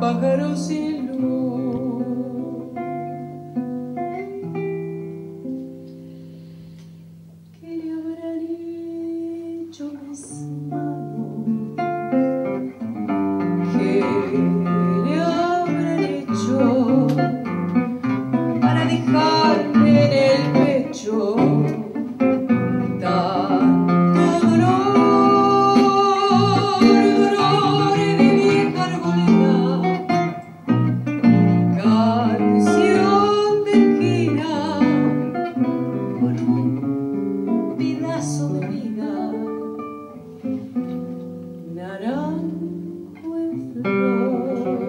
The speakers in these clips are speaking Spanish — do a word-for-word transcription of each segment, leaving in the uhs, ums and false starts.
pájaro sin luz. ¿Qué le habrán hecho mis manos? ¿Qué le habrán hecho para dejarme en el pecho tanto dolor, dolor de vieja arboleda, canción de esquina con un pedazo de vida, naranjo en flor?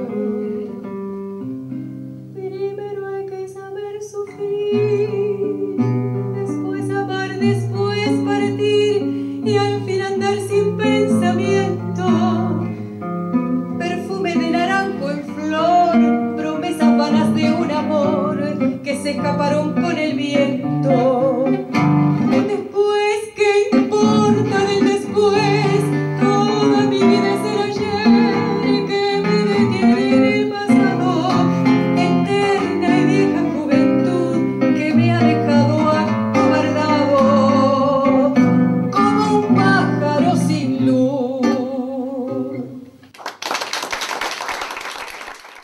Primero hay que saber sufrir, después amar, después partir y al fin andar sin pensamiento. Perfume de naranjo en flor, promesas vanas de un amor que se escaparon con el viento.